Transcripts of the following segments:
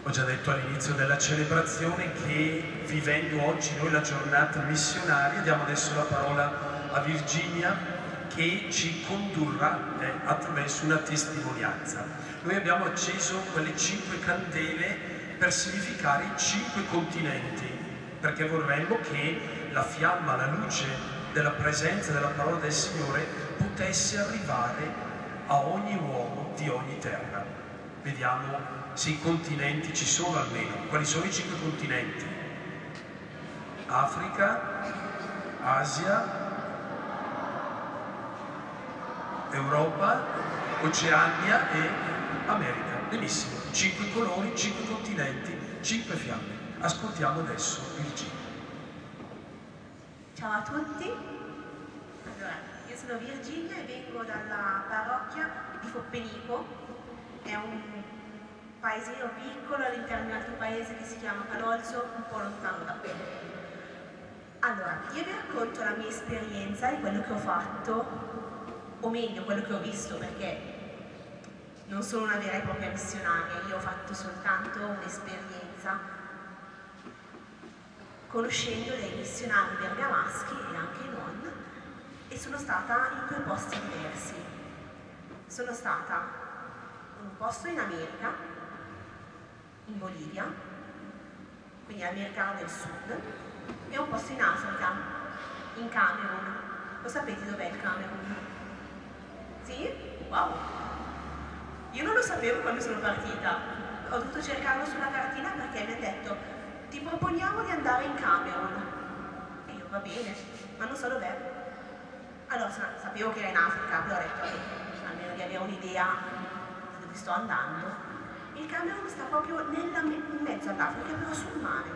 Ho già detto all'inizio della celebrazione che vivendo oggi noi la giornata missionaria diamo adesso la parola a Virginia che ci condurrà attraverso una testimonianza. Noi abbiamo acceso quelle 5 candele per significare i 5 continenti, perché vorremmo che la fiamma, la luce della presenza della parola del Signore potesse arrivare a ogni uomo di ogni terra. Vediamo se i continenti ci sono almeno. Quali sono i 5 continenti? Africa, Asia, Europa, Oceania e America. Benissimo, 5 colori, 5 continenti, 5 fiamme. Ascoltiamo adesso Virginia. Ciao a tutti, allora, io sono Virginia e vengo dalla parrocchia di Foppenico, è un paesino piccolo all'interno di un altro paese che si chiama Calolzo, un po' lontano da qui. Allora, io vi racconto la mia esperienza di quello che ho fatto, o meglio, quello che ho visto, perché non sono una vera e propria missionaria, io ho fatto soltanto un'esperienza conoscendo dei missionari bergamaschi e anche non, e sono stata in 2 posti diversi. Sono stata in un posto in America, in Bolivia, quindi America del Sud, e un posto in Africa, in Camerun. Lo sapete dov'è il Camerun? Sì? Wow! Io non lo sapevo quando sono partita, ho dovuto cercarlo sulla cartina perché mi ha detto ti proponiamo di andare in Camerun. E io va bene, ma non so dov'è. Allora sapevo che era in Africa, però ho detto almeno di avere un'idea di dove sto andando. Il Camerun sta proprio in mezzo all'Africa, però sul mare.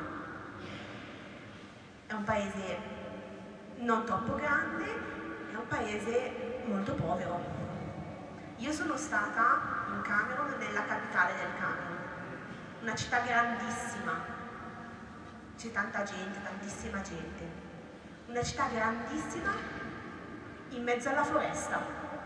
È un paese non troppo grande, è un paese molto povero. Io sono stata in Camerun, nella capitale del Camerun, una città grandissima, c'è tanta gente, tantissima gente, una città grandissima in mezzo alla foresta.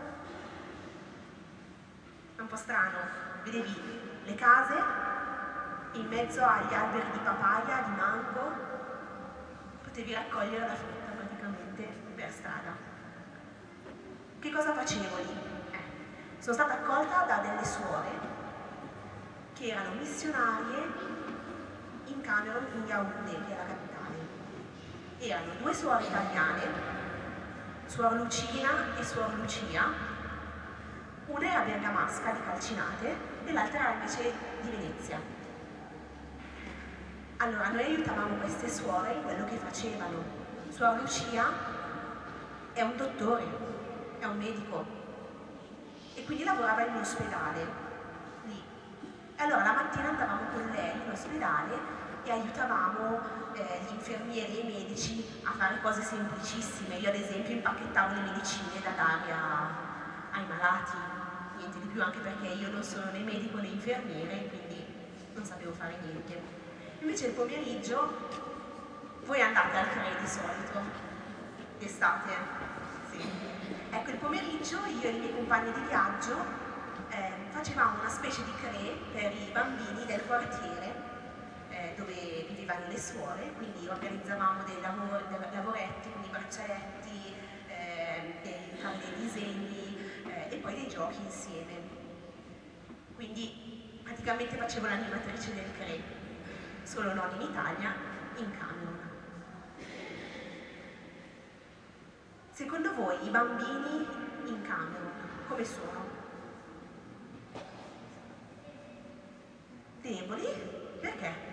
È un po' strano, vedevi le case in mezzo agli alberi di papaya, di mango, potevi raccogliere la frutta praticamente per strada. Che cosa facevo lì? Sono stata accolta da delle suore che erano missionarie in Camerun, in Yaoundé, che è la capitale. Erano 2 suore italiane, suor Lucina e suor Lucia. Una era bergamasca di Calcinate e l'altra era invece di Venezia. Allora noi aiutavamo queste suore in quello che facevano. Suor Lucia è un dottore, è un medico e quindi lavorava in un ospedale lì. E allora la mattina andavamo con lei in ospedale e aiutavamo gli infermieri e i medici a fare cose semplicissime. Io ad esempio impacchettavo le medicine da dare ai malati, niente di più, anche perché io non sono né medico né infermiere, quindi non sapevo fare niente. Invece il pomeriggio voi andate al CRE di solito, d'estate, sì. Ecco, il pomeriggio io e i miei compagni di viaggio facevamo una specie di CRE per i bambini del quartiere dove vivevano le suore, quindi organizzavamo dei lavoretti, quindi braccialetti, fare dei disegni e poi dei giochi insieme. Quindi praticamente facevo l'animatrice del CRE, solo non in Italia, in Camerun. Secondo voi i bambini in Camerun come sono? Deboli? Perché?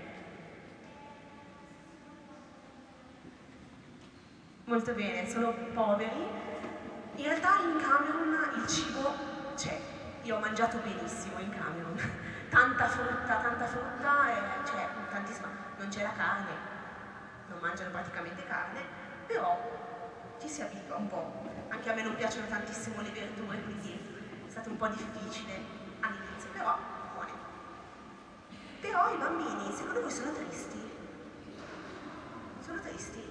Molto bene, sono poveri. In realtà in Camerun il cibo c'è. Io ho mangiato benissimo in Camerun. Tanta frutta, c'è tantissima. Non c'è la carne, non mangiano praticamente carne, però ci si abitua un po'. Anche a me non piacciono tantissimo le verdure, quindi è stato un po' difficile all'inizio, però buone. Però i bambini, secondo voi sono tristi? Sono tristi?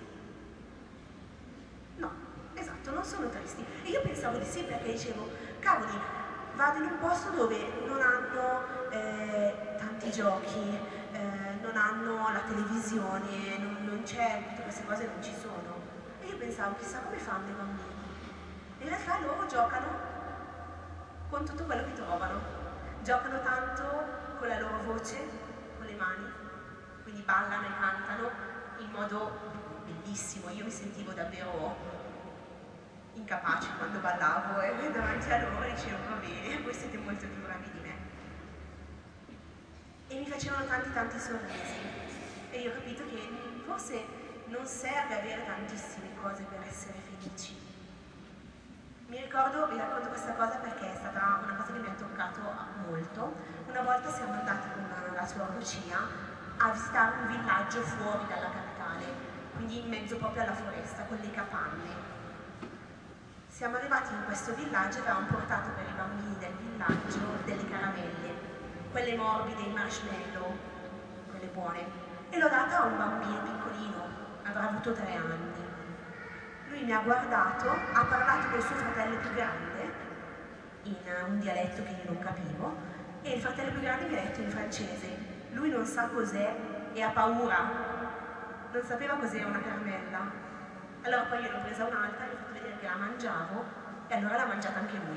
No, esatto, non sono tristi. E io pensavo di sì perché dicevo, cavoli, vado in un posto dove non hanno tanta i giochi, non hanno la televisione, non c'è, tutte queste cose non ci sono. E io pensavo, chissà come fanno i bambini. In realtà loro giocano con tutto quello che trovano. Giocano tanto con la loro voce, con le mani, quindi ballano e cantano in modo bellissimo. Io mi sentivo davvero incapace quando ballavo e davanti a loro dicevo, va bene, voi siete molto più bravi di me. E mi facevano tanti sorrisi. E io ho capito che forse non serve avere tantissime cose per essere felici. Vi racconto questa cosa perché è stata una cosa che mi ha toccato molto. Una volta siamo andati con la suora Lucia a visitare un villaggio fuori dalla capitale, quindi in mezzo proprio alla foresta, con le capanne. Siamo arrivati in questo villaggio e avevamo portato per i bambini del villaggio delle caramelle, quelle morbide, i marshmallow, quelle buone. E l'ho data a un bambino piccolino, avrà avuto 3 anni. Lui mi ha guardato, ha parlato col suo fratello più grande, in un dialetto che io non capivo, e il fratello più grande mi ha detto in francese, lui non sa cos'è e ha paura, non sapeva cos'era una caramella. Allora poi io l'ho presa un'altra, gli ho fatto vedere che la mangiavo, e allora l'ha mangiata anche lui.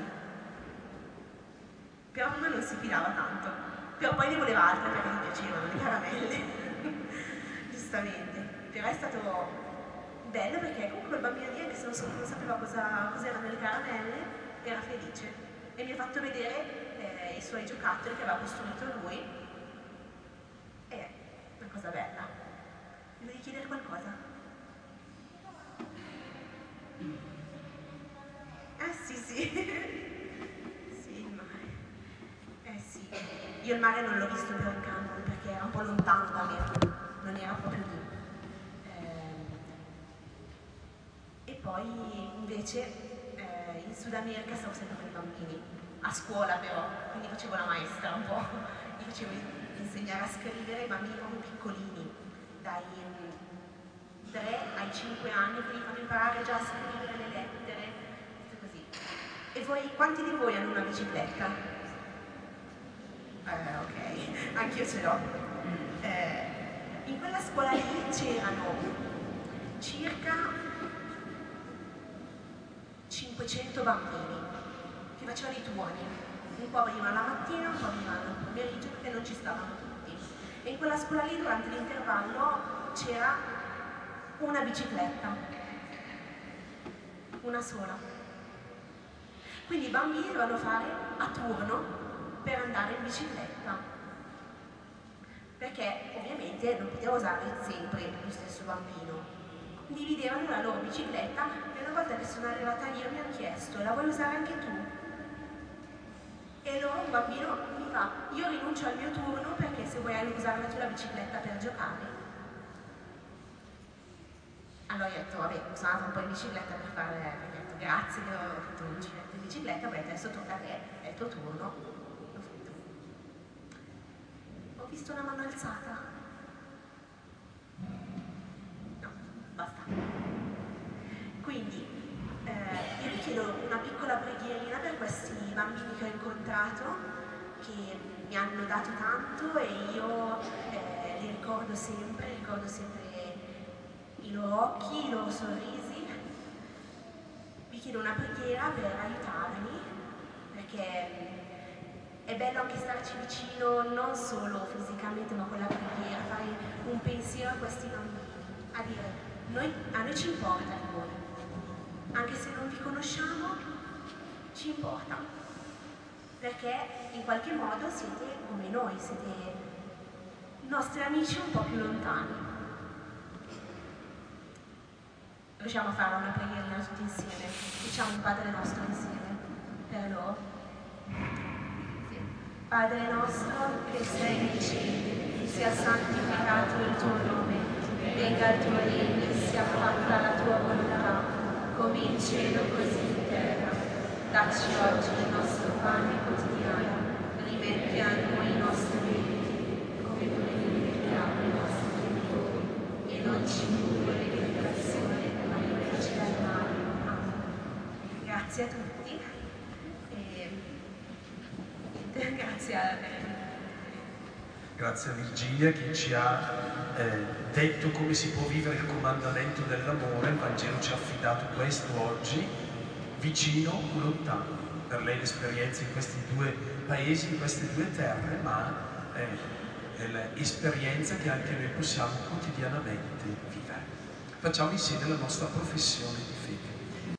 Però prima non si fidava tanto, però poi ne voleva altre perché gli piacevano le caramelle, giustamente. Però è stato bello perché comunque il bambino lì, anche se non sapeva cos'erano le caramelle, era felice e mi ha fatto vedere i suoi giocattoli che aveva costruito lui. E è una cosa bella. Mi devi chiedere qualcosa? Sì sì, il mare. Sì, io il mare non l'ho visto però in Camerun perché era un po' lontano da me, non era proprio lì. E poi invece in Sud America stavo sempre con i bambini, a scuola però, quindi facevo la maestra un po', gli facevo insegnare a scrivere i bambini proprio piccolini, dai 3 ai 5 anni, quindi fanno imparare già a scrivere le lettere, tutto così. E voi, quanti di voi hanno una bicicletta? Ok, anch'io ce l'ho. In quella scuola lì c'erano circa 500 bambini che facevano i turni, un po' venivano la mattina, un po' venivano il pomeriggio perché non ci stavano tutti. E in quella scuola lì durante l'intervallo c'era una bicicletta, una sola. Quindi i bambini dovevano fare a turno per andare in bicicletta, perché ovviamente non poteva usare sempre lo stesso bambino. Dividevano la loro bicicletta e una volta che sono arrivata io mi hanno chiesto, la vuoi usare anche tu? E allora un bambino mi fa, io rinuncio al mio turno perché se vuoi usare tu la bicicletta per giocare. Allora io ho detto, vabbè, sono andata un po' in bicicletta per fare, perché ho detto grazie che ho fatto in bicicletta, poi adesso tocca a te, è il tuo turno. L'ho fatto. Ho visto una mano alzata. Basta. Quindi io vi chiedo una piccola preghierina per questi bambini che ho incontrato, che mi hanno dato tanto e io li ricordo sempre i loro occhi, i loro sorrisi. Vi chiedo una preghiera per aiutarli, perché è bello anche starci vicino, non solo fisicamente ma con la preghiera, fare un pensiero a questi bambini, a dire a noi ci importa di voi, anche se non vi conosciamo, ci importa, perché in qualche modo siete come noi, siete nostri amici un po' più lontani. Riusciamo a fare una preghiera tutti insieme? Diciamo un Padre nostro insieme, per loro. Sì. Padre nostro che sei nei cieli, sia santificato il tuo nome. Venga il tuo regno, sia fatta la tua volontà, come in cielo così in terra. Dacci oggi il nostro pane quotidiano, rimetti a noi i nostri debiti, come noi rimettiamo i nostri debitori, e non ci indurre in tentazione, ma liberaci dal male. Amen. Grazie a tutti e grazie a Grazie a Virginia che ci ha detto come si può vivere il comandamento dell'amore. Il Vangelo ci ha affidato questo oggi, vicino o lontano. Per lei l'esperienza in questi due paesi, in queste due terre, ma è l'esperienza che anche noi possiamo quotidianamente vivere. Facciamo insieme la nostra professione di fede.